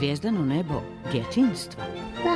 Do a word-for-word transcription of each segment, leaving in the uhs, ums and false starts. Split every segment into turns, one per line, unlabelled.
Zvijezdano nebo djetinjstva.
Da.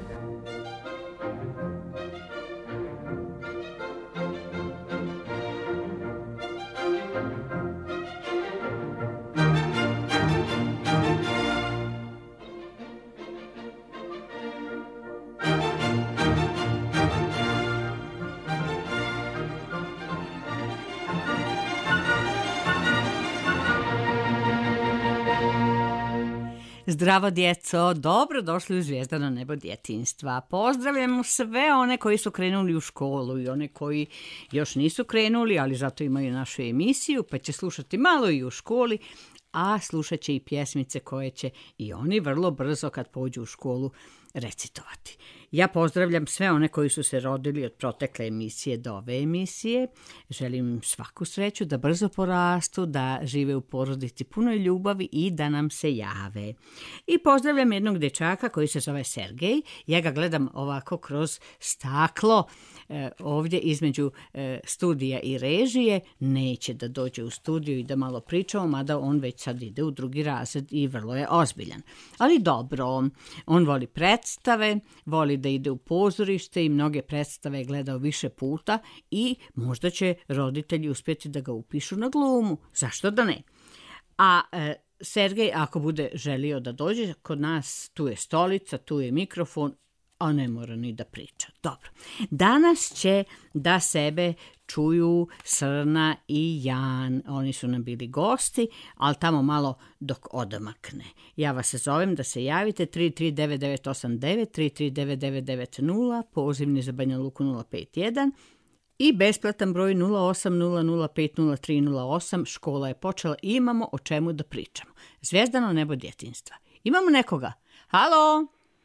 Zdravo djeco, dobro došli u Zvijezdano nebo djetinjstva. Pozdravljamo sve one koji su krenuli u školu i one koji još nisu krenuli, ali zato imaju našu emisiju, pa će slušati malo i u školi, a slušat će i pjesmice koje će i oni vrlo brzo kad pođu u školu recitovati. Ja pozdravljam sve one koji su se rodili od protekle emisije do ove emisije. Želim im svaku sreću da brzo porastu, da žive u porodici punoj ljubavi i da nam se jave. I pozdravljam jednog dječaka koji se zove Sergej. Ja ga gledam ovako kroz staklo e, ovdje između e, studija i režije. Neće da dođe u studiju i da malo pričamo, mada on već sad ide u drugi razred i vrlo je ozbiljan. Ali dobro, on voli predstave, voli da ide u pozorište i mnoge predstave je gledao više puta i možda će roditelji uspjeti da ga upišu na glumu. Zašto da ne? A e, Sergej, ako bude želio da dođe kod nas, tu je stolica, tu je mikrofon, a ne mora ni da priča. Dobro. Danas će da sebe čuju Srna i Jan. Oni su nam bili gosti, ali tamo malo dok odamakne. Ja vas se zovem da se javite tri tri devet devet osam devet, tri tri devet devet devet nula, pozivni za Banja Luku nula pet jedan i besplatan broj nula osam nula nula pet nula tri nula osam. Škola je počela i imamo o čemu da pričamo. Zvijezdano nebo djetinjstva. Imamo nekoga. Halo?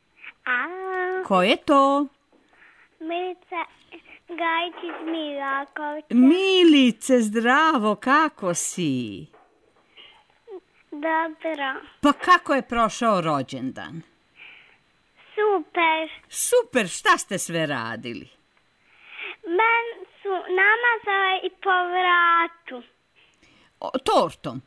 A,
Ko je to?
Milica Gajić iz Mirakovca.
Milice, zdravo, kako si?
Dobro.
Pa kako je prošao rođendan?
Super.
Super, šta ste sve radili?
Men su namazale i po vratu.
O, tortom?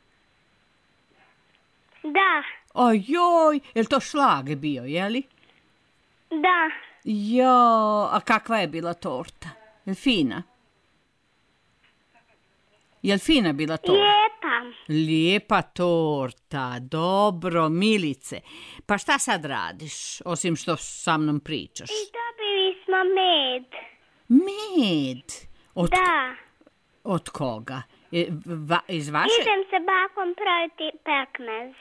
Da,
Ojoj, je li to šlag bio, jeli?
da.
Jo, a kakva je bila torta? Je li fina? Je li fina bila torta?
Lijepa.
Lijepa torta, dobro, Milice. Pa šta sad radiš, osim što sa mnom pričaš?
I dobili smo med.
Med? Od,
Da.
od koga? Je, va, iz vaše?
Idem se bakom praviti pekmez.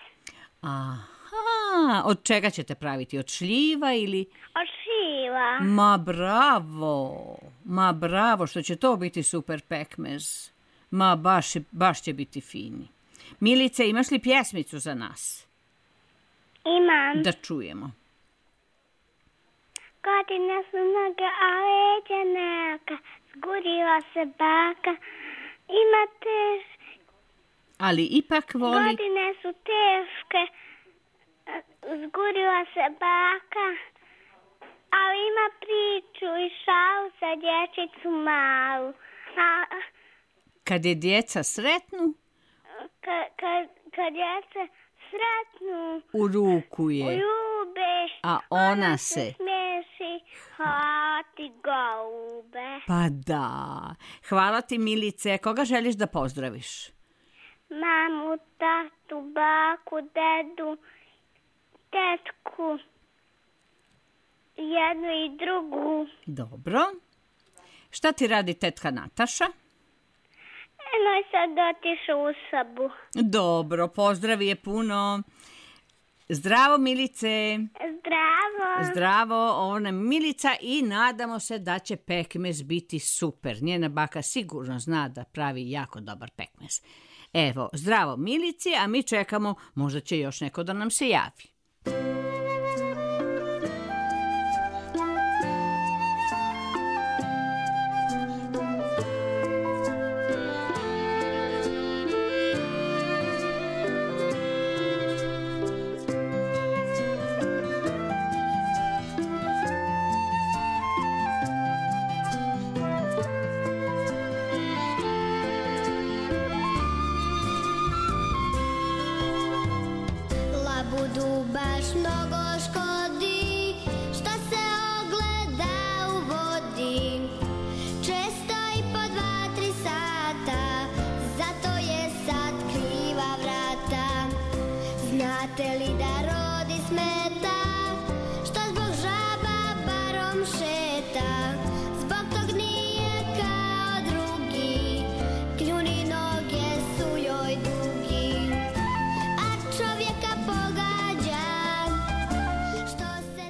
Aha, od čega ćete praviti? Od šljiva ili?
Od šljiva.
Ma bravo, ma bravo, što će to biti super pekmez. Ma baš, baš će biti fini. Milice, imaš li pjesmicu za nas?
Imam.
Da čujemo.
Godine su mnoge, a leđa neka. Zgurila se baka. Imate...
Ali ipak voli...
Godine su teške. Zgurila se baka. Ali ima priču i šalu za dječicu malu. A,
Kad je djeca sretnu,
kad, kad, kad djeca sretnu,
u ruku je,
ljube,
a ona se...
smeši, hvala ti golube.
Pa da. Hvala ti, Milice. Koga želiš da pozdraviš?
Mamu, tatu, baku, dedu, tetku, jednu i drugu.
Dobro. Šta ti radi tetka Nataša?
Eno je sad otišao u sobu.
Dobro, pozdravi je puno. Zdravo, Milice.
Zdravo.
Zdravo, ona Milica i nadamo se da će pekmez biti super. Njena baka sigurno zna da pravi jako dobar pekmez. Evo, zdravo Milici, a mi čekamo, možda će još neko da nam se javi.
Budu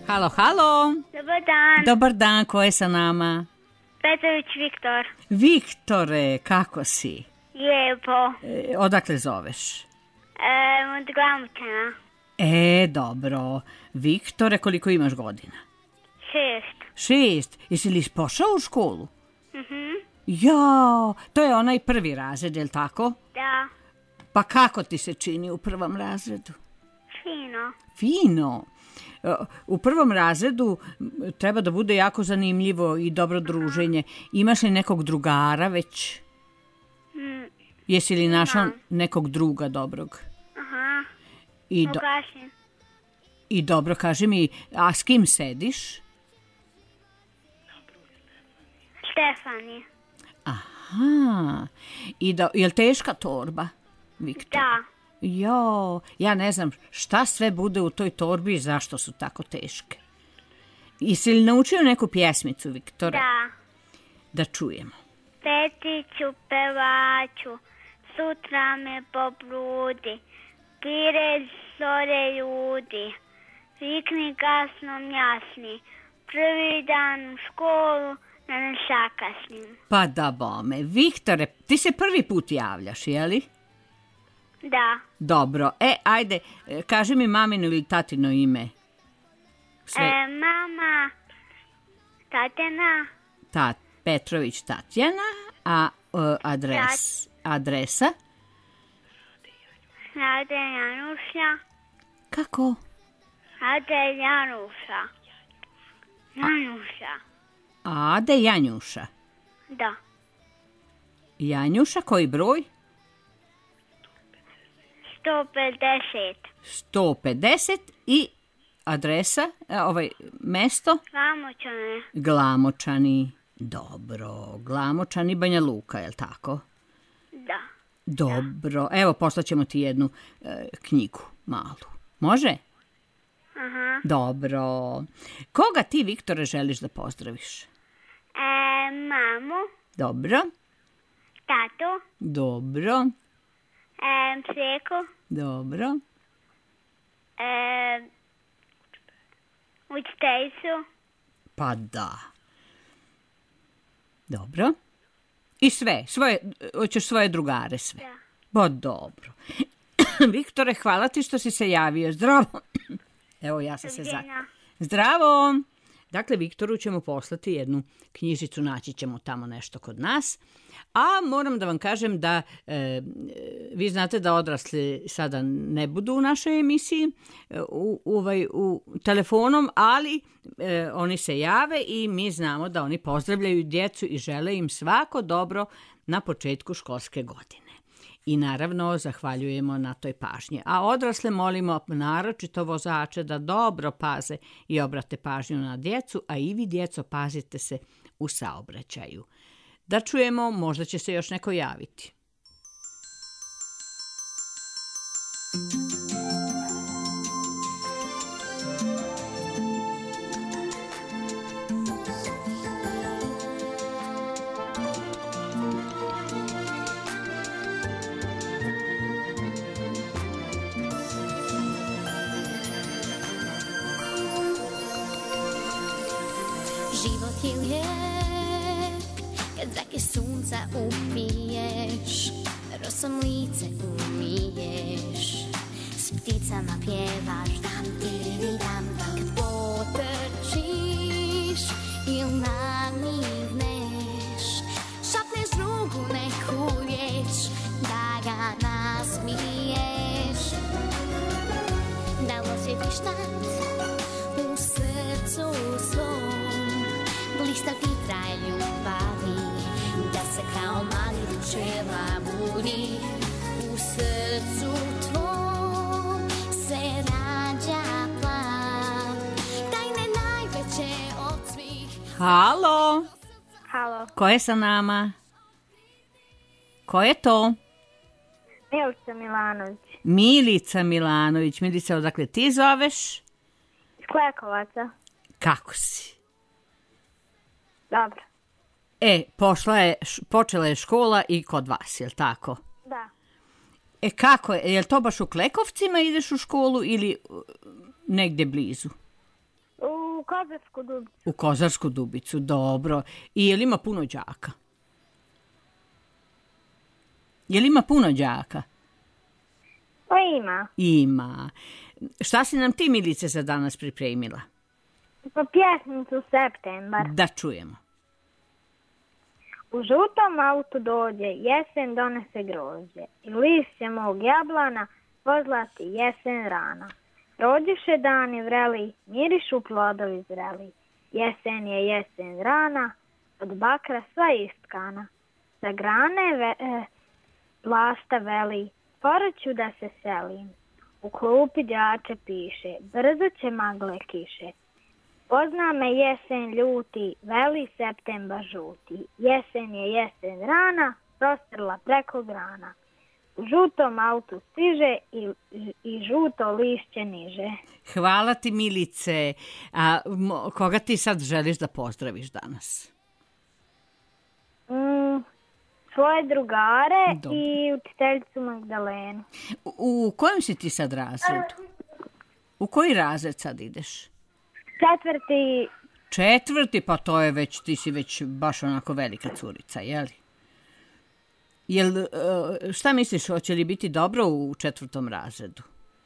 Halo, halo.
Dobar dan.
Dobar dan, ko je sa nama?
Petrović Viktor.
Viktore, kako si?
Lijepo.
E, odakle zoveš?
E, od Glamočana.
E, dobro. Viktore, koliko imaš godina?
Šest.
Šest. Jesi li pošao u školu?
Mhm.
Ja, to je onaj prvi razred, je li tako?
Da.
Pa kako ti se čini u prvom razredu?
Fino.
Fino. U prvom razredu treba da bude jako zanimljivo i dobro druženje. Imaš li nekog drugara već?
Mm.
Jesi li našao nekog druga dobrog?
Aha.
I, do,
Ugašen.
I dobro, kaži mi, a s kim sediš?
Stefani.
Aha. I da, je li teška torba, Viktor?
Da.
Jo, ja ne znam šta sve bude u toj torbi i zašto su tako teške. Jesi li naučio neku pjesmicu, Viktore?
Da.
Da čujemo.
Petiću pevaću, sutra me pobrudi, pire zore ljudi, vikni gasnom jasni, prvi dan u školu, da ne sakasnim.
Pa da bome, Viktore, ti se prvi put javljaš, jeli?
Da.
Dobro, e, ajde, kaži mi mamino ili tatino ime. Sve.
E, mama, Tatjana.
Tat, Petrović Tatjana, a uh, adres, adresa?
Rade Januša.
Kako?
Rade Januša. Januša.
Ade Janjuša.
Da.
Janjuša, koji broj?
sto pedeset.
sto pedeset i adresa, ovaj, mesto?
Glamočane.
Glamočani. Dobro, Glamočani, Banja Luka, je li tako?
Da.
Dobro, evo poslaćemo ti jednu e, knjigu malu. Može?
Aha.
Dobro. Koga ti, Viktore, želiš da pozdraviš?
E, mamu.
Dobro.
Tatu.
Dobro.
E, pseku.
Dobro.
E, učiteljicu.
Pa da. Dobro. I sve, svoje, hoćeš svoje drugare sve.
Da.
Ba dobro. Viktore, hvala ti što si se javio. Zdravo. Evo ja sam se za... Zdravo. Dakle, Viktoru ćemo poslati jednu knjižicu, naći ćemo tamo nešto kod nas. A moram da vam kažem da e, vi znate da odrasli sada ne budu u našoj emisiji u, u, u, u telefonom, ali e, oni se jave i mi znamo da oni pozdravljaju djecu i žele im svako dobro na početku školske godine. I naravno zahvaljujemo na toj pažnji. A odrasle molimo naročito vozače da dobro paze i obrate pažnju na djecu, a i vi djeco pazite se u saobraćaju. Da čujemo, možda će se još neko javiti.
Život je lijep kad zrake sunca upiješ, rosom lice umiješ, s pticama pjevaš dam ti dam, kad potrčiš ili namigneš, šapneš drugu neku riječ da ga nasmiješ, da osjetiš tad u srcu svom blista ti kraj ljubavi, da se kao mali pčela budi u srcu tvom se rađa plan, tajne najveće od svih.
Halo,
Halo.
ko je sa nama? Ko je to?
Milica Milanović.
Milica Milanović. Milica, odakle ti zoveš?
Iz Klekovaca.
Kako si?
Dobro.
E, pošla je, počela je škola i kod vas, je li tako?
Da.
E, kako je? Je li to baš u Klekovcima ideš u školu ili negdje blizu?
U u Kozarsku dubicu.
U Kozarsku dubicu, dobro. I je li ima puno đaka? Je li ima puno đaka?
Pa ima.
Ima. Šta si nam ti, Milice, za danas pripremila?
Pa pjesmicu Septembar.
Da čujemo.
U žutom autu dođe, jesen donese grožđe. I lišće mog jablana pozlati jesen rana. Rođuše dani vreli, mirišu plodovi zreli. Jesen je jesen rana, od bakra sva istkana. Za grane ve, e, vlasta veli, poraću da se selim. U klupi đače piše, brzo će magle kiše. Pozna me jesen ljuti, veli septembar žuti. Jesen je jesen rana, prostrla preko grana. U žutom autu stiže i, i žuto lišće niže.
Hvala ti, Milice. A mo, koga ti sad želiš da pozdraviš danas?
Mm, svoje drugare
Dobro.
i učiteljicu Magdalenu.
U, u kojem si ti sad razredu? U koji razred sad ideš?
Četvrti.
Četvrti, pa to je već, ti si već baš onako velika curica, jeli? Jel, šta misliš, hoće li biti dobro u četvrtom razredu?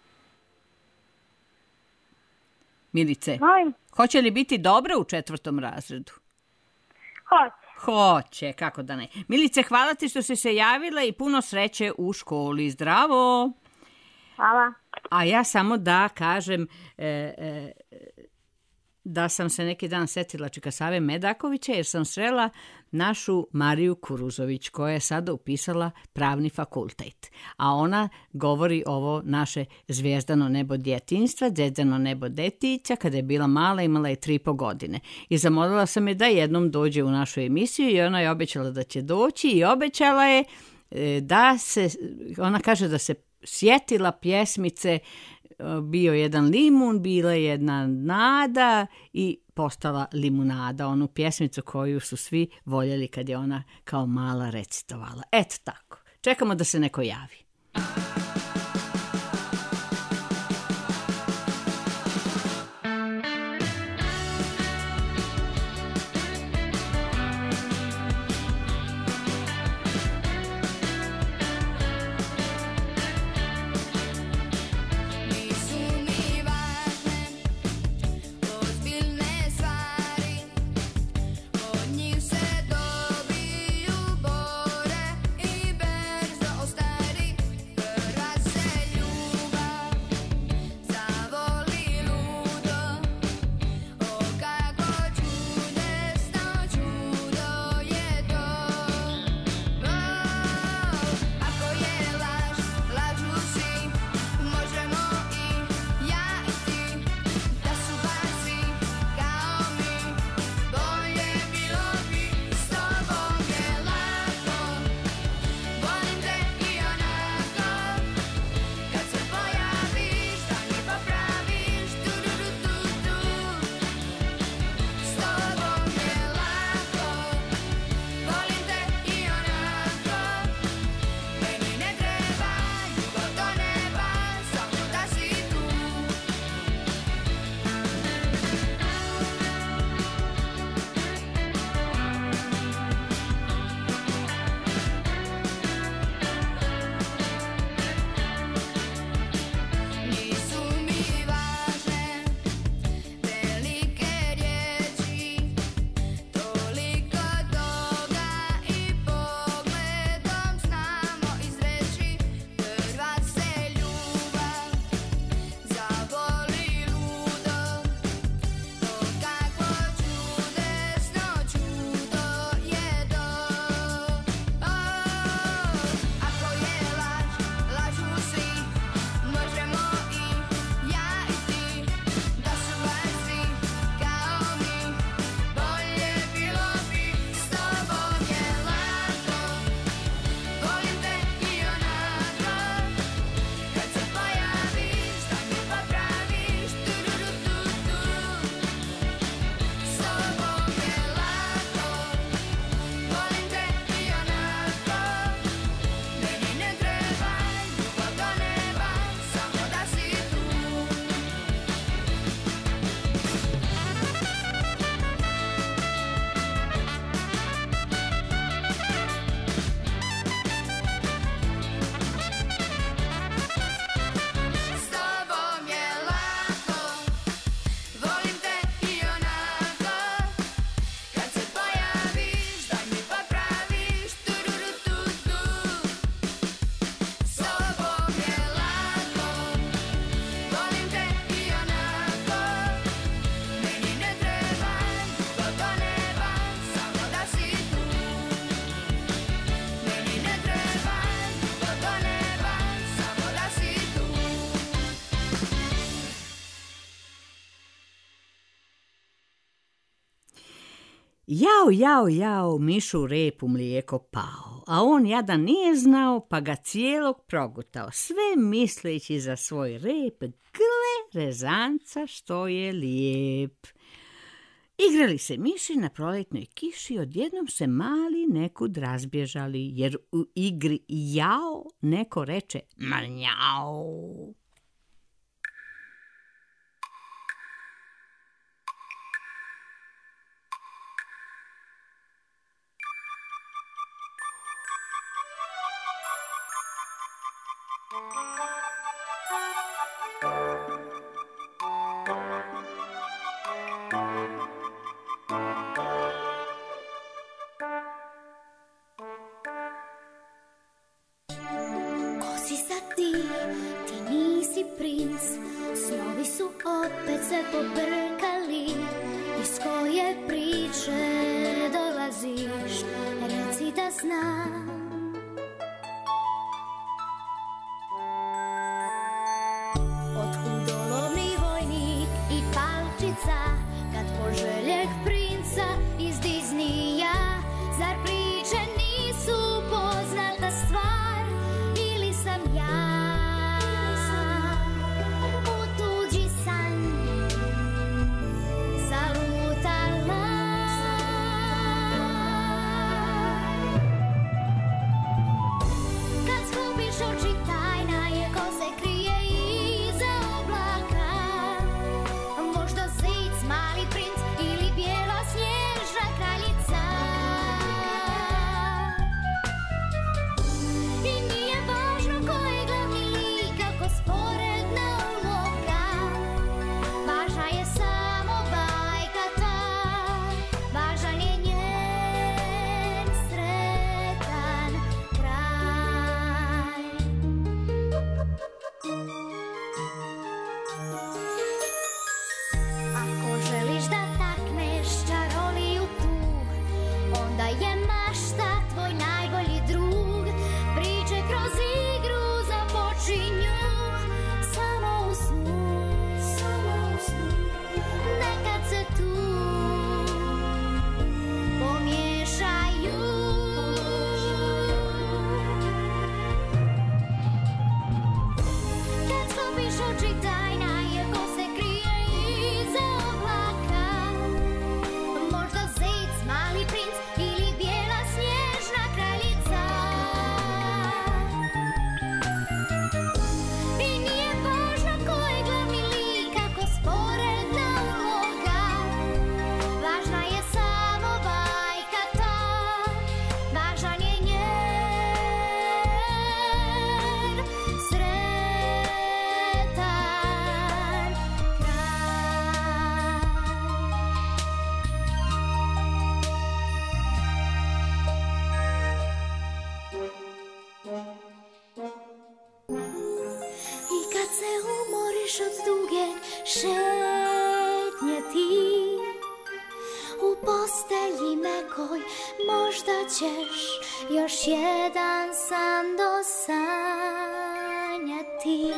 Milice,
Molim?
hoće li biti dobro u četvrtom razredu?
Hoće.
Hoće, kako da ne. Milice, hvala ti što si se javila i puno sreće u školi. Zdravo!
Hvala.
A ja samo da kažem e, e, da sam se neki dan setila Čika Save Medakovića jer sam srela našu Mariju Kuruzović koja je sada upisala pravni fakultet. A ona govori ovo naše zvijezdano nebo djetinjstva, zvijezdano nebo detića, kada je bila mala, imala je tri i po godine. I zamolila sam je da jednom dođe u našu emisiju i ona je obećala da će doći i obećala je da se, ona kaže da se sjetila pjesmice, bio jedan limun, bila jedna nada i postala limunada, onu pjesmicu koju su svi voljeli kad je ona kao mala recitovala. Eto tako. Čekamo da se neko javi.
Raz
Jao, jao, jao, mišu rep u mlijeko pao, a on jadan nije znao, pa ga cijelog progutao, sve misleći za svoj rep, gle rezanca što je lijep. Igrali se miši na proletnoj kiši, odjednom se mali nekud razbježali, jer u igri jao neko reče mrnjao.
Opet se pobrkali, iz koje priče dolaziš, reci da znam. Otkud dolovni vojnik i palčica, kad poželjeh princa iz Disneya, zar priče nisu poznata stvar, ili sam ja? Još jedan san dosanjati.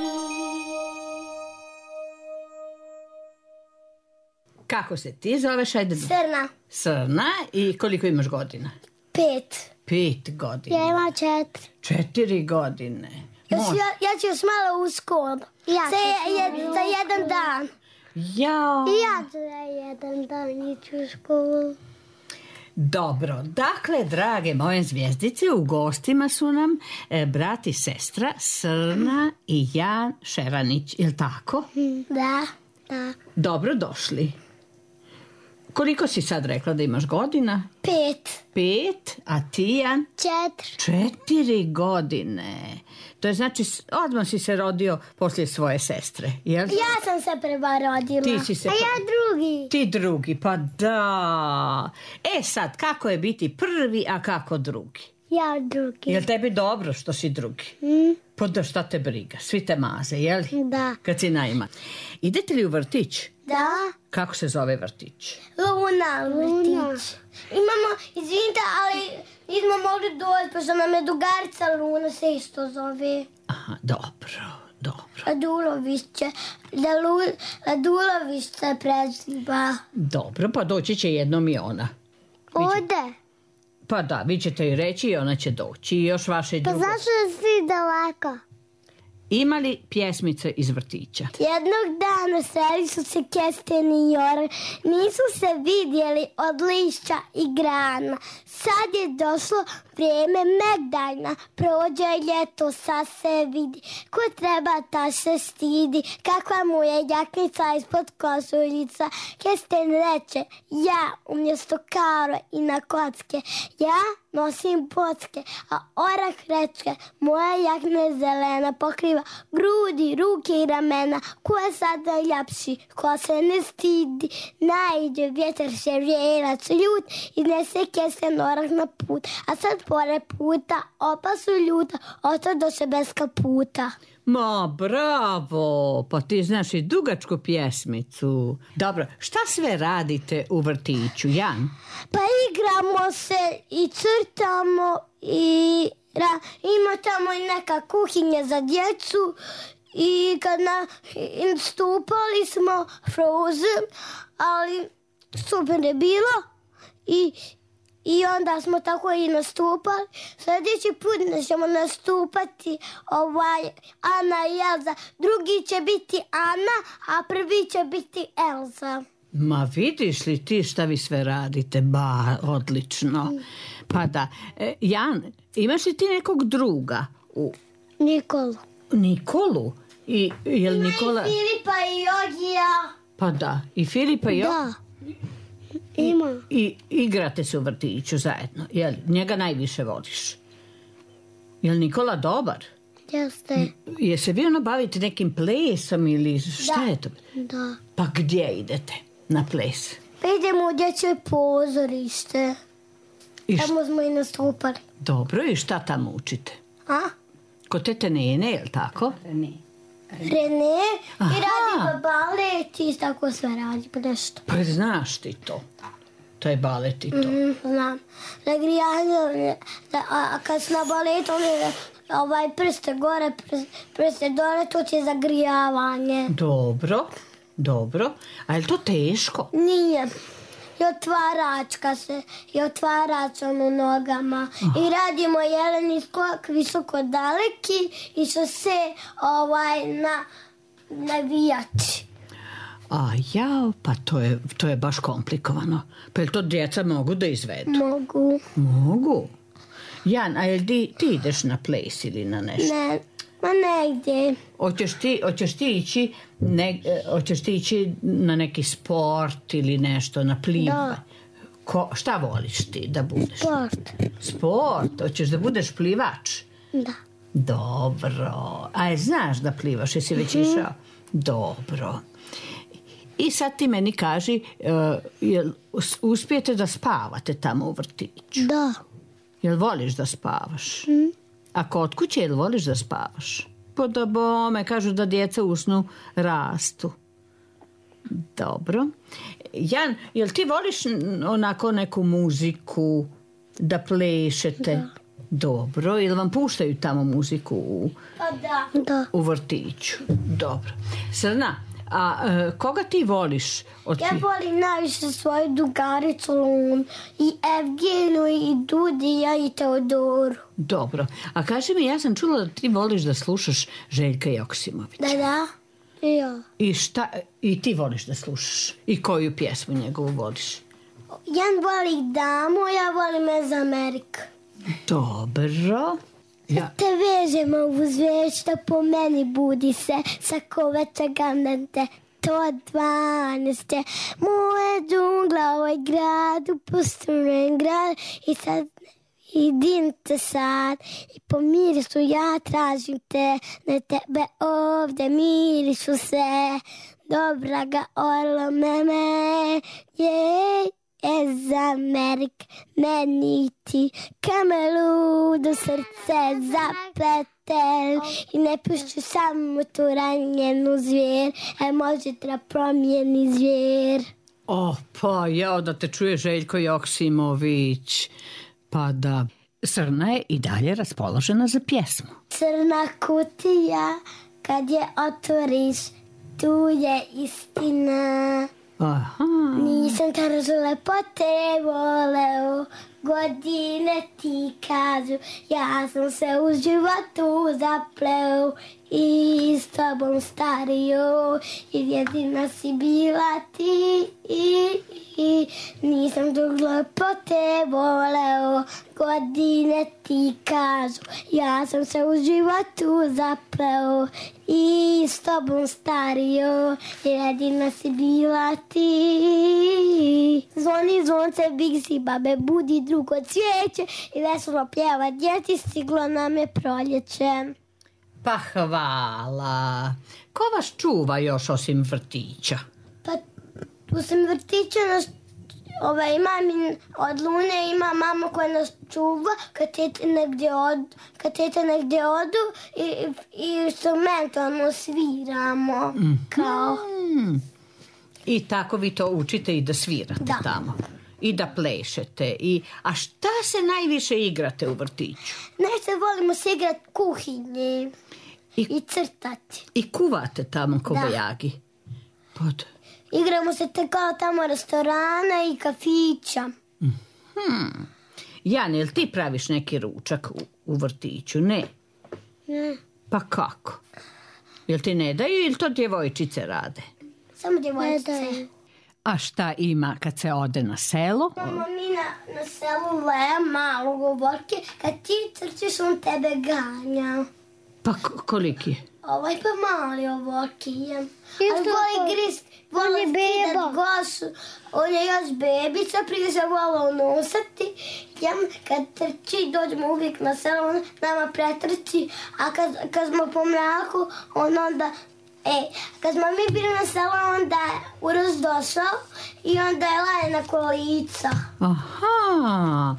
Kako se ti zoveš? Ajde.
Srna.
Srna. I koliko imaš godina?
Pet.
Pet godina.
Ja imam četiri.
Četiri godine.
Ja, ja, ja ću još malo u školu. Ja za, je, za jedan dan.
Ja.
Ja za jedan dan iću u školu.
Dobro, dakle, drage moje zvijezdice, u gostima su nam e, brat i sestra Srna i Jan Šeranić, je li tako?
Da, da.
Dobro došli. Koliko si sad rekla da imaš godina?
Pet.
Pet, a ti, Jan?
Četiri.
Četiri godine. To je znači, odmah si se rodio poslije svoje sestre, jel?
Ja sam se prva rodila.
Ti si se
a ja drugi.
Ti drugi, pa da. E sad, kako je biti prvi, a kako drugi?
Ja drugi.
Jel tebi dobro što si drugi?
Mm.
Pa da, šta te briga? Svi te maze, jel?
Da.
Kad si najma. Idete li u vrtić?
Da.
Kako se zove vrtić?
Luna vrtić. Imamo, izvinite, ali nismo mogli doći, pošto nam je drugarica Luna se isto zove.
Aha, dobro, dobro.
Radulović će, Radulović se preziva.
Dobro, pa doći će jednom i ona.
Ode.
Pa da, vi ćete joj reći i ona će doći. I još vaše
Pa
drugo.
zašto je svi daleko?
Ima li pjesmice iz vrtića?
Jednog dana sreli su se kesten i Joran. Nisu se vidjeli od lišća i grana. Sad je došlo vrijeme megdajna. Prođe ljeto, sad se vidi. Ko treba, ta se stidi. Kakva mu je jaknica ispod košuljica. Kesten reče, ja umjesto karo i na kocke. Ja nosim pocke, a orah reče, moja jakna je zelena, pokriva grudi, ruke i ramena. Ko je sada ljepši, ko se ne stidi, naiđe vjetar ševjelac ljut, iznese kesten orah na put. A sad pored puta, opa su ljuta, ostadoše bez kaputa.
Ma, bravo! Pa ti znaš i dugačku pjesmicu. Dobro, šta sve radite u vrtiću, Jan?
Pa igramo se i crtamo i ra, ima tamo i neka kuhinja za djecu i kad na, stupali smo Frozen, ali super je bilo i I onda smo tako i nastupali. Sljedeći put ćemo nastupati ovaj, Ana i Elza. Drugi će biti Ana, a prvi će biti Elza.
Ma vidiš li ti šta vi sve radite? Ba, odlično. Pa da. E, Jan, imaš li ti nekog druga? U...
Nikolu.
Nikolu? I, je li Nikola...
I Filipa i Jogija.
Pa da, i Filipa i Jogija.
Da. Ima.
I, I igrate se u vrtiću zajedno. Jel, njega najviše voliš? Jel Nikola dobar?
Jeste.
Je se vi ono bavite nekim plesom ili šta
Da.
je to?
Da.
Pa gdje idete na ples?
Pa idemo u dječje pozorište.
I šta?
Tamo smo i nastupali.
Dobro, i šta tamo učite?
A?
Kod tete Nene, je li tako?
Rene.
Aha.
I radimo balet i tako sve radimo nešto.
Pa znaš ti to. To je balet i to.
Mm, znam. Nagrijanje, a, a kad si na baletu, on ovaj prste gore, prste, prste dole, to ti je zagrijavanje.
Dobro, dobro. A je li to teško?
Nije. I otvaračka se, i otvarač ono nogama. Oh. I radimo jeleni skok visoko daleki i što se ovaj na navijači.
A jao, pa to je, to je baš komplikovano. Pa je to djeca mogu da izvedu?
Mogu.
Mogu. Jan, a jel ti, ti ideš na ples ili na nešto?
Ne, ma negdje.
Hoćeš ti, hoćeš ti ići ne, hoćeš ti ići na neki sport ili nešto, na plivanje?
Da.
Ko, šta voliš ti da budeš?
Sport.
Sport? Hoćeš da budeš plivač?
Da.
Dobro. A je znaš da plivaš? Jesi već išao? Dobro. I sad ti meni kaži, uh, jel uspijete da spavate tamo u vrtiću?
Da.
Jel voliš da spavaš? Mm. A kod kuće jel voliš da spavaš? Pa da bome, kažu da djeca usnu rastu. Dobro. Jan, jel ti voliš onako neku muziku, da plešete?
Da.
Dobro. Jel vam puštaju tamo muziku u,
Pa da. Da.
u vrtiću? Dobro. Srna, a e, koga ti voliš? Od
Ja
svih?
volim najviše svoju drugaricu Lunu i Evgeniju i Dudija i Teodoru.
Dobro. A kaži mi, ja sam čula da ti voliš da slušaš Željka Joksimovića.
Da, da. I ja.
I šta, i ti voliš da slušaš? I koju pjesmu njegovu voliš?
Jan voli Damu, ja volim za Ameriku.
Dobro. Ja.
Te vežemo uz već da po meni budi se, svako večer gledam te, to dvanaest je moje džungla, ovaj grad, upusturen grad i sad idim te sad i po mirisu ja tražim te, na tebe ovdje mirišu se, dobra ga orlo meme, jej. Ez Amerik, meni ti kamelu do srce zapetel i ne pušću samo tu ranjenu zvijer, a može da promijeni zvijer.
O, pa jao da te čuje Željko Joksimović. Pa da. Srna je i dalje raspoložena za pjesmu.
Crna kutija, kad je otvoriš, tu je istina.
Aha.
Nisam kroz lepote voleo, godine ti kažu, ja sam se u životu zapleo i s tobom stario, jer jedina si bila ti. I, i, nisam drug lepote voleo, godine ti kažu, ja sam se u životu zapleo i s tobom stario, jer jedina si bila ti. Zvoni zvonce, bigsi, babe, budi drugo cvijeće i veselo pjeva djeci, stiglo nam je proljeće.
Pa hvala. Ko vas čuva još osim vrtića?
Pa osim vrtića nas ovaj, mami od Lune ima mama koja nas čuva kad tete negdje od, kad tete negdje odu i, i instrumentalno sviramo. Mm. Kao.
Mm. I tako vi to učite i da svirate
da.
Tamo. I da plešete. I, a šta se najviše igrate u vrtiću?
Nešto volimo se igrati kuhinje i, i crtati.
I kuvate tamo kobajagi? Pod...
Igramo se te kao tamo restorana i kafića.
Hmm. Jan, jel ti praviš neki ručak u, u vrtiću? Ne.
Ne.
Pa kako? Jel ti ne daju ili to djevojčice rade?
Samo djevojčice.
A šta ima kad se ode na selo?
Mama mi na, na selu leja malo govorke, kad ti trčiš on tebe ganja.
Pa koliki?
Ovaj pa mali ovorki jem. Ali voli grist, voli skidat gosu. On je još bebica, prije se volao nosati. Jem, kad trči, dođemo uvijek na selo, on nama pretrči. A kad, kad smo po mraku, on onda... E, kad smo mi bili na selo, onda je Uroš došao i onda je laje na kolica.
Aha.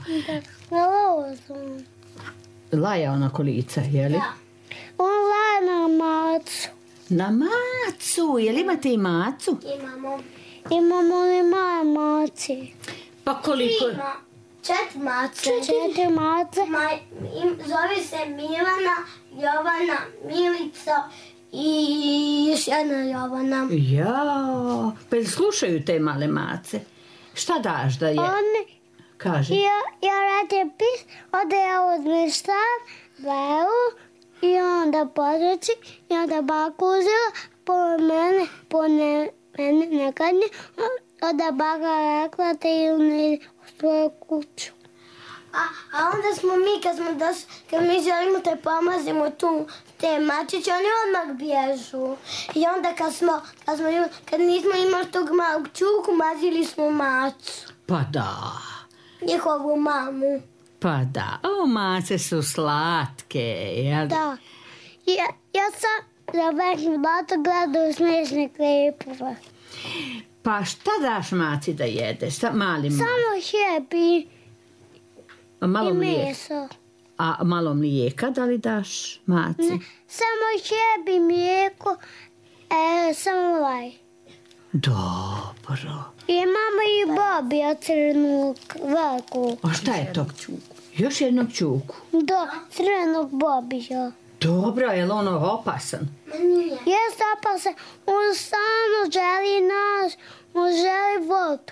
Lajao na kolica, je li?
Da. On laje na macu.
Na macu? Je li imate i macu?
Imamo. Imamo li male maci?
Pa koliko?
Ima. Četiri mace. Četiri mace. Ma, im, zove se Milana, Jovana, Milica i još jedna Jovana.
Ja, pa slušaju te male mace? Šta daš da je?
Oni,
kaže.
Ja, ja radim pis, onda ja uzmem štav, veu i onda podreći i onda baka uzela po mene, po ne, mene nekadnje, onda baka rekla da je u svoju kuću. A, a onda smo mi, kad, smo dos, kad mi želimo te pomazimo tu te mačiće, oni odmah bježu. I onda kad smo, kad, smo, kad nismo imali tog malog čuku, mazili smo macu.
Pa da.
Njihovu mamu.
Pa da. O, mace su slatke, jel?
Da. Ja, ja sam za večnim blatom gledao smiješne klipove.
Pa šta daš maci da jede? Sa malim?
Samo hljeb i,
malo
i
mlijeka.
meso.
A malo mlijeka da li daš maci?
Ne, samo hljeb i mlijeko, e, samo laj.
Dobro.
I mama i babija crnog velikog.
A šta je to? Još jednog čuku?
Da, crnog babija.
Dobro, je li ono opasan?
Jeste opasan, on samo želi nas, on želi vodu.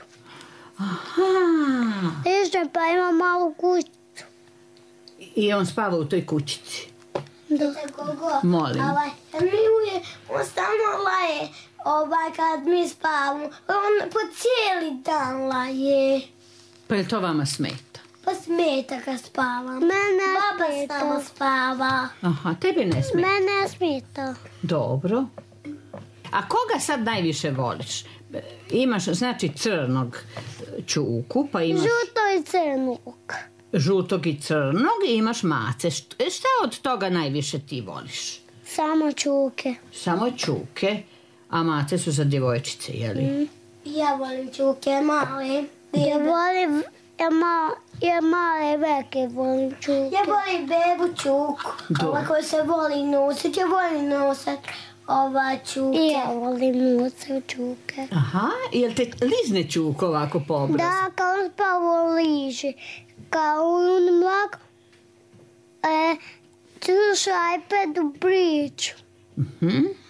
Aha.
Ližem pa ima malu kuću.
I on spava u toj kućici?
Da.
Molim.
Ovaj, mi uvijek, on stalno laje, ovaj, kad mi spavamo. On po cijeli dan laje.
Pa je to vama smeta?
Pa smeta kad spavam. Mene Baba smeta. Baba spava.
Aha, tebi ne smeta?
Mene smeta.
Dobro. A koga sad najviše voliš? Imaš, znači, crnog čuku, pa imaš...
Žuto i crnog.
Žutog i crnog i imaš mace. Šta od toga najviše ti voliš?
Samo čuke.
Samo čuke, a mace su za djevojčice, jeli?
Mm. Ja volim čuke male. Ja volim ja ma, ja male veke volim čuke. Ja volim bebu čuku. Ova koja se voli nositi, ja volim nositi ova čuke. I ja volim nositi čuke.
Aha, jel te lizne čuk ovako po obrazu?
Da, kao on spavo liži. Kao on mlak, e, sluša iPad u priču.
Mhm.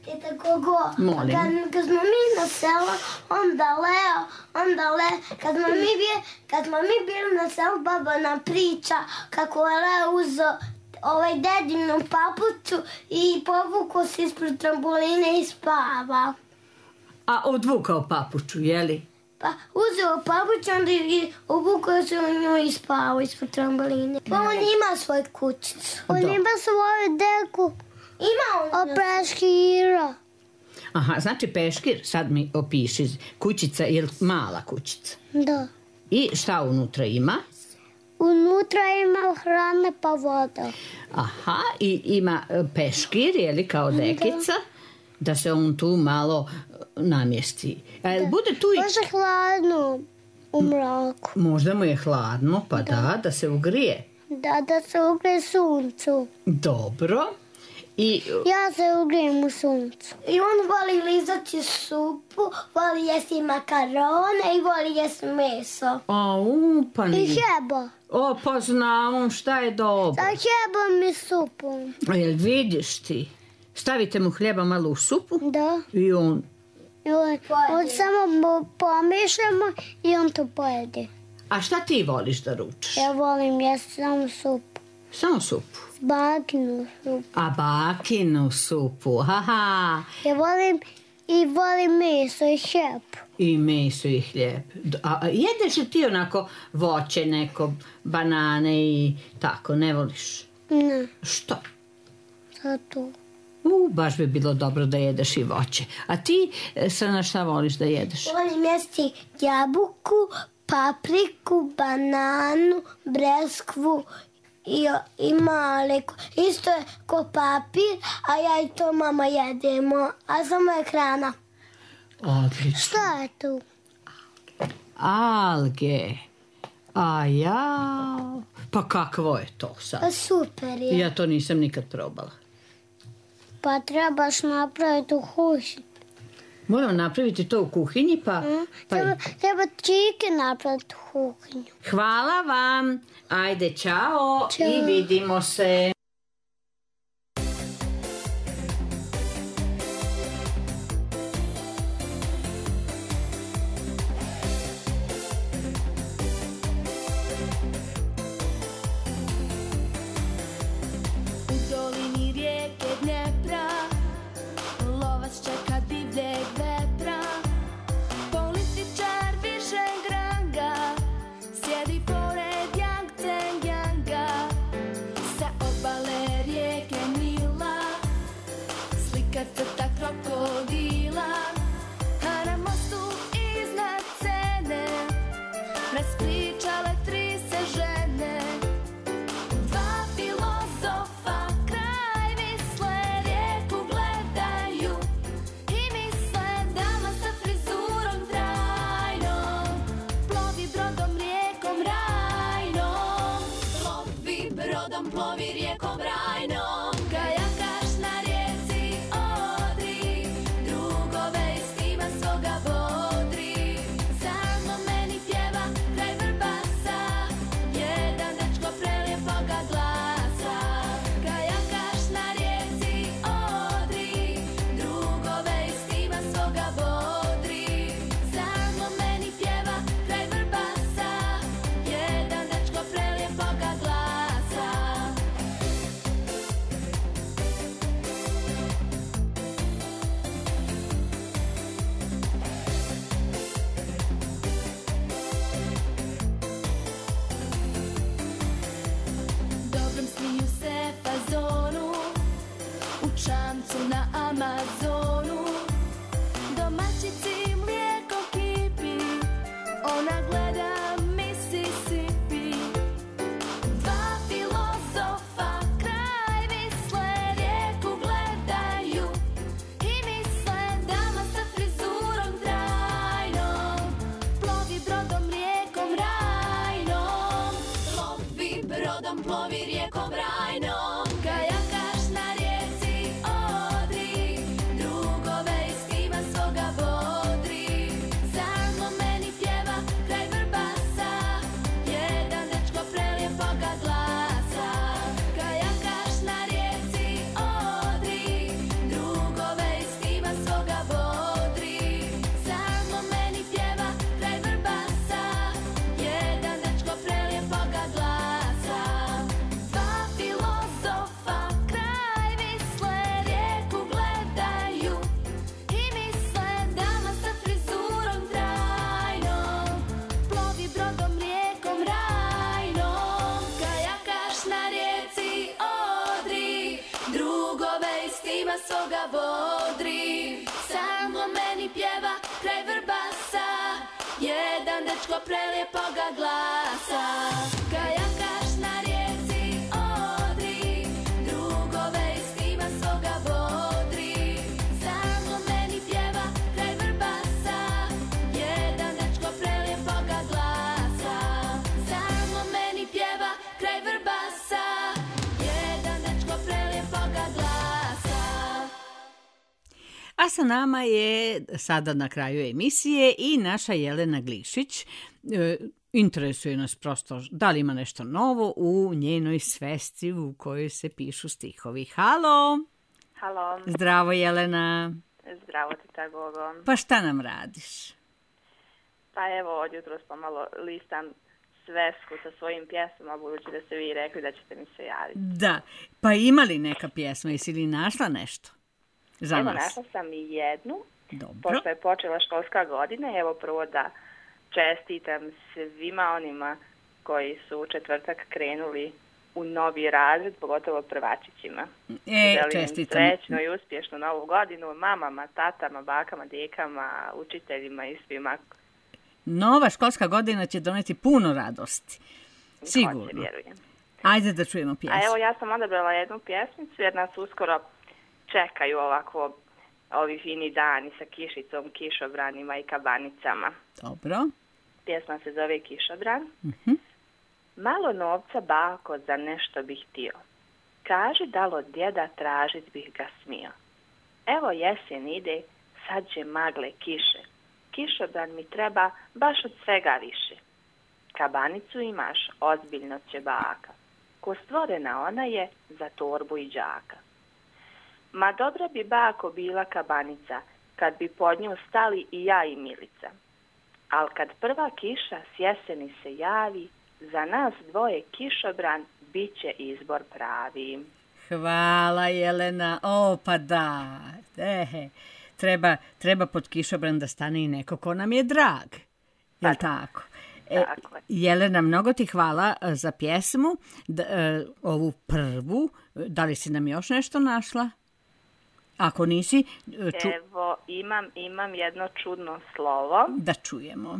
Teta Gogo,
Molim.
kad, kad smo mi na selu, onda Leo, onda Leo, kad smo mi bili, kad smo mi bili na selu, baba nam priča kako je Leo uzeo ovaj dedinu papuču i povukao se ispred trambuline i spava.
A odvukao papuču, jeli?
Pa uzeo papuču, onda i obukao se u nju i spavao ispred trambuline. Pa on ima svoju kućicu. On
Da.
ima svoju deku. Ima on. Opeškira.
Aha, znači peškir, sad mi opiši, kućica ili mala kućica.
Da.
I šta unutra ima?
Unutra ima hrane pa voda.
Aha, i ima e, peškir, jeli, kao dekica, da se on tu malo e, namjesti. A jel bude tu i...
Može hladno u mraku.
Možda mu je hladno, pa da, da se ugrije.
Da, da se ugrije suncu.
Dobro. I
Ja se ugrijem u suncu. I on voli lizati supu, voli jesti makarone i voli jesti meso.
a u, pa
I
nije.
hljeba.
O, pa znam šta je dobro.
Sa hljebom i supom.
A jel vidiš ti? Stavite mu hljeba malo u supu
Da.
i on...
I on, on samo mu pomiješamo i on to pojede.
A šta ti voliš da ručaš?
Ja volim jesti samo supu.
Samo supu.
Bakinu supu.
A bakinu supu, haha.
Ja volim i volim meso i hljeb.
I meso i hljeb. D- A a jedeš li ti onako voće neko, banane i tako, ne voliš?
Ne,
Što?
zato.
U, baš bi bilo dobro da jedeš i voće. A ti, e, Srna, šta voliš da jedeš?
Volim jesti jabuku, papriku, bananu, breskvu i, i maliku. Isto je ko papir, a ja i to mama jedemo, a samo je hrana.
Odlično.
Šta je tu?
Alge. A ja... Pa kakvo je to sad?
Pa super je.
Ja to nisam nikad probala.
Pa trebaš napraviti u kuhinji.
Moram napraviti to u kuhinji, pa... pa...
Treba, treba čike napraviti u kuhinju.
Hvala vam. Ajde, čao.
Ćao.
I vidimo se.
U dolini rijeke Dnjepra lovac čeka divljeg vetra. Političar višeg ranga sjedi pored Yang Yanga. Sa obale rijeke Nila slika crta krokodila. A na mostu iznad scene raspričale tri se žene. Dva filozofa kraj misle, rijeku gledaju i misle dama sa frizurom trajnom plovi brodom rijekom rajnom. Plovi brodom, plovi rijekom rajnom. Kajakaš na rijeci Odri, drugove iz tima svoga bodri. Samo meni pjeva kraj Vrbasa, jedan dečko prelijepoga glasa. Kajakaš na rijeci Odri, drugove iz tima svoga bodri. Samo meni pjeva kraj Vrbasa, jedan dečko prelijepoga glasa. Dobrom smiju se fazonu u čamcu na Amazonu. Domaćici mlijeko kipi, ona gleda Mississippi. Dva filozofa kraj misle, rijeku gledaju i misle dama sa frizurom trajnom plovi brodom rijekom rajnom. Plovi brodom, plovi rijekom rajnom. Kajakaš na rijeci Odri, drugove iz tima svoga bodri. Samo meni pjeva kraj Vrbasa, jedan dečko prelijepoga glasa. Kajakaš na rijeci Odri, drugove iz svoga bodri. Samo meni pjeva kraj vrbasa, jedan dečko prelijepoga glasa. Kajakaš na rijeci Odri, drugove iz tima svoga bodri. Samo meni pjeva kraj vrbasa, jedan dečko prelijepoga glasa. Samo meni pjeva kraj vrbasa, jedan dečko prelijepoga glasa.
A sa nama je sada na kraju emisije i naša Jelena Glišić. E, interesuje nas prosto da li ima nešto novo u njenoj svesci u kojoj se pišu stihovi. Halo!
Halo,
Zdravo, Jelena.
zdravo ti Tagogo.
Pa šta nam radiš?
Pa evo, od jutros pomalo listam svesku sa svojim pjesmama, budući da ste vi rekli da ćete mi se javiti.
Da, pa ima li neka pjesma? Jesi li našla nešto za
Evo,
nas?
našla sam i jednu,
Dobro.
pošto je počela školska godina. Evo prvo da čestitam svima onima koji su u četvrtak krenuli u novi razred, pogotovo prvačićima.
E,
Želim im
čestitam.
srećnu i uspješnu novu godinu, mamama, tatama, bakama, djekama, učiteljima i svima.
Nova školska godina će doneti puno radosti.
Hoće,
Sigurno.
vjerujem.
Ajde da čujemo pjesmu.
A evo, ja sam odabrala jednu pjesmicu jer nas uskoro čekaju ovako ovi fini dani sa kišicom, kišobranima i kabanicama.
Dobro.
Pjesma se zove Kišobran.
Mhm.
Malo novca, bako, za nešto bih htio. Kaži da li od djeda tražit bih ga smio. Evo jesen ide, sad će magle kiše. Kišobran mi treba baš od svega više. Kabanicu imaš, ozbiljno će baka. Ko stvorena ona je za torbu i đaka. Ma dobra bi bako bila kabanica, kad bi pod nju stali i ja i Milica. Al kad prva kiša s jeseni se javi, za nas dvoje kišobran bit će izbor pravi.
Hvala, Jelena. O, pa da. Ehe. Treba, treba pod kišobran da stane i neko ko nam je drag. Je li tako? E,
Tako je.
Jelena, mnogo ti hvala e, za pjesmu, da, e, ovu prvu. Da li si nam još nešto našla? Ako nisi, e, ču...
Evo, imam, imam jedno čudno slovo.
da čujemo.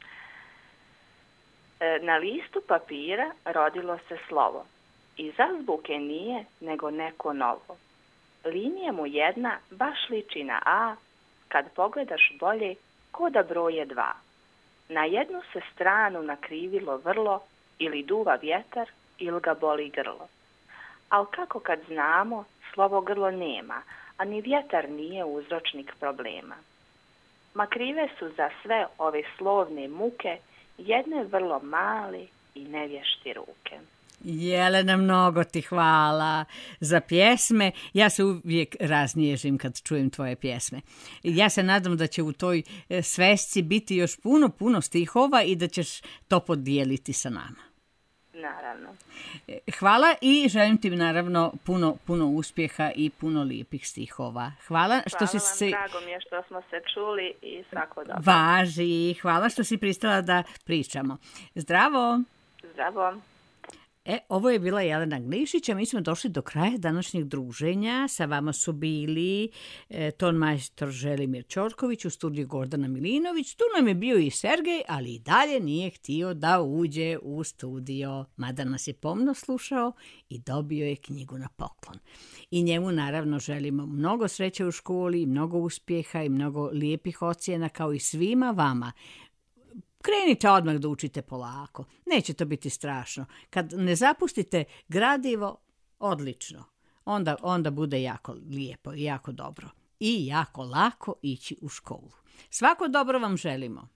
E, Na listu papira rodilo se slovo. Iz azbuke nije, nego neko novo. Linija mu jedna baš liči na A, kad pogledaš bolje, ko da broje dva. Na jednu se stranu nakrivilo vrlo, ili duva vjetar, ili ga boli grlo. Al kako kad znamo, slovo grlo nema, a ni vjetar nije uzročnik problema. Ma krive su za sve ove slovne muke jedne vrlo male i nevješti ruke.
Jelena, mnogo ti hvala za pjesme. Ja se uvijek raznježim kad čujem tvoje pjesme. Ja se nadam da će u toj e, svesci biti još puno, puno stihova i da ćeš to podijeliti sa nama.
Naravno.
E, Hvala i želim ti naravno puno, puno uspjeha i puno lijepih stihova. Hvala što
Hvala
si
vam,
se...
drago mi je što smo se čuli i svako dobro.
Važi. Hvala što si pristala da pričamo. Zdravo!
Zdravo.
E, ovo je bila Jelena Glišić, a mi smo došli do kraja današnjeg druženja. Sa vama su bili e, ton majstor Želimir Ćorković, u studiju Gordana Milinović. Tu nam je bio i Sergej, ali i dalje nije htio da uđe u studio, mada nas je pomno slušao i dobio je knjigu na poklon. I njemu naravno želimo mnogo sreće u školi, mnogo uspjeha i mnogo lijepih ocjena, kao i svima vama. Krenite odmah da učite polako. Neće to biti strašno. Kad ne zapustite gradivo, odlično. Onda, onda bude jako lijepo i jako dobro. I jako lako ići u školu. Svako dobro vam želimo.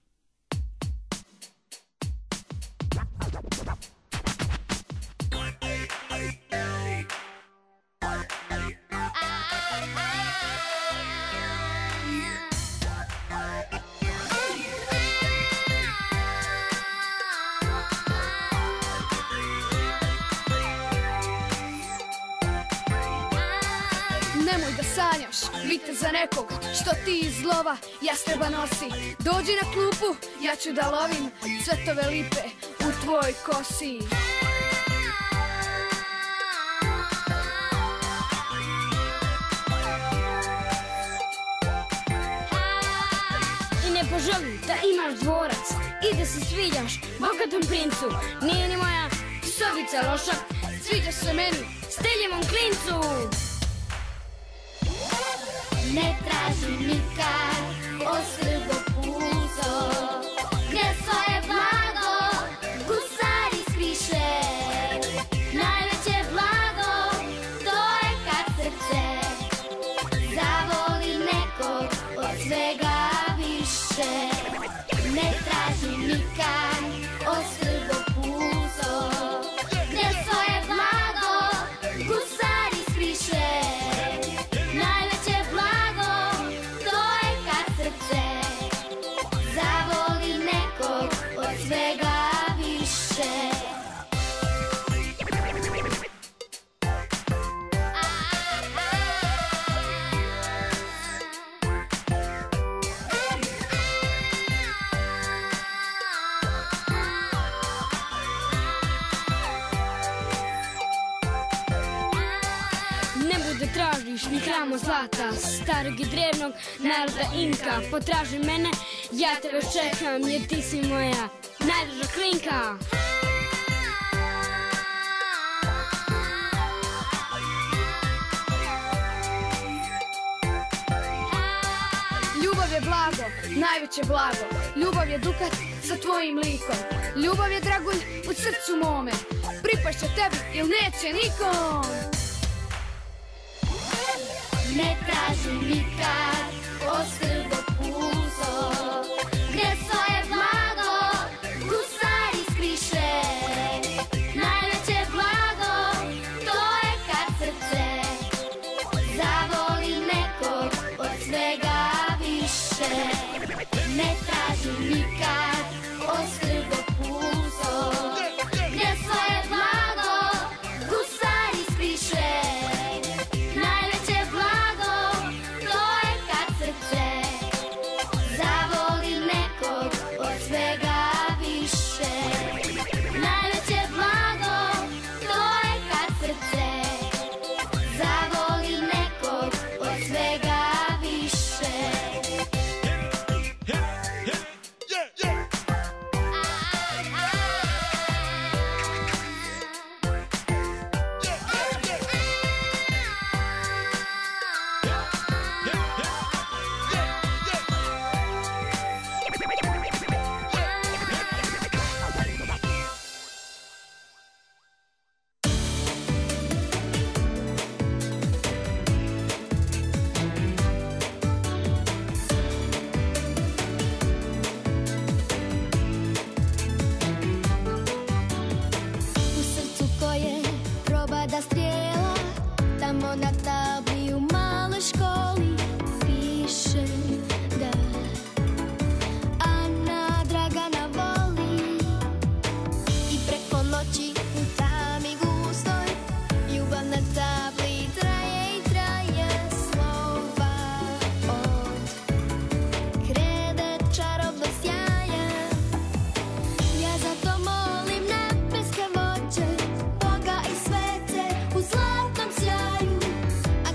Nemoj da sanjaš, vidite za nekog, što ti iz lova jastreba nosi. Dođi na klupu, ja ću da lovim cvetove lipe u tvoj kosi.
imaš dvorac i da se sviđaš bogatom princu. Nije ni moja sobica loša, sviđaš se meni, steljevom klincu.
Ne traži nikad ostrvo puzo, gdje svoje blago gusari skriše. Najveće blago, to je kad srce zavoli nekog od svega više. Ne traži nikad ostrvo puzo, gdje svoje blago gusari skriše. Najveće blago, to je kad srce zavoli nekog od svega više.
Tražiš ni hramo zlata, starog i drevnog naroda Inka. Potraži mene, ja tebe čekam, jer ti si moja najdraža klinka.
Ljubav je blago, najveće blago. Ljubav je dukat sa tvojim likom. Ljubav je dragulj u srcu mome. Pripašće tebi ili neće nikom.
Ne traži nikad ostrvo puzo, gdje svoje blago gusari skriše. Najveće blago, to je kad srce zavoli nekog od svega više. Ne traži nikad ostrvo puzo, gdje svoje blago gusari skriše. Boga i svece u zlatnom sjaju.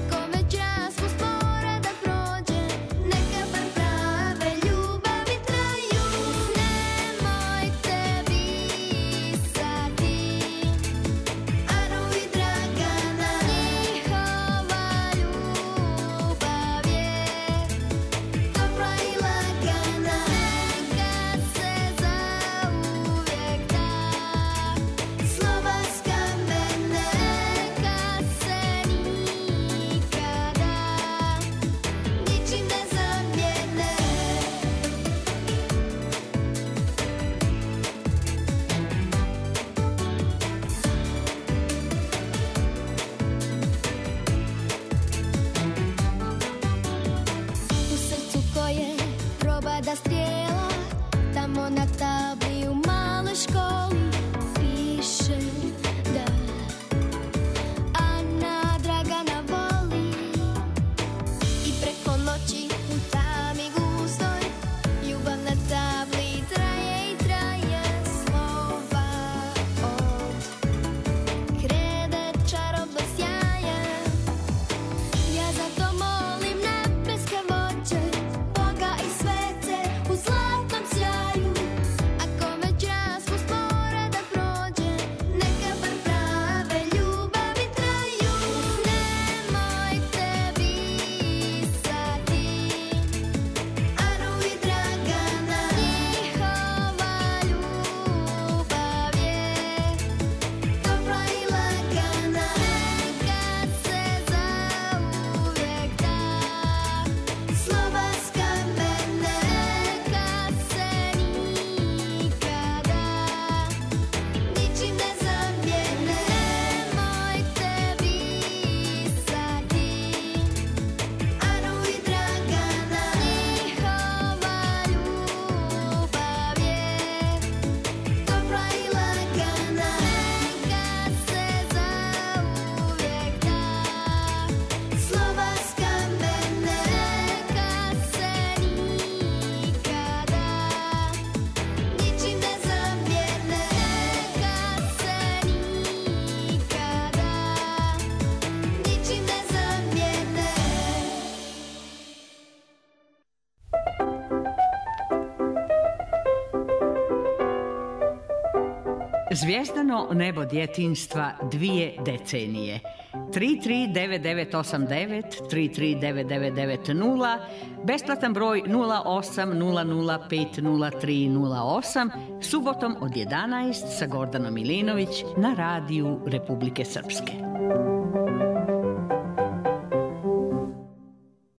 Zvijezdano nebo djetinjstva dvije decenije. tri tri devet devet osam devet, tri tri devet devet devet nula, besplatan broj nula osam nula nula pet nula tri nula osam, subotom od jedanaest sa Gordanom Milinović na radiju Republike Srpske.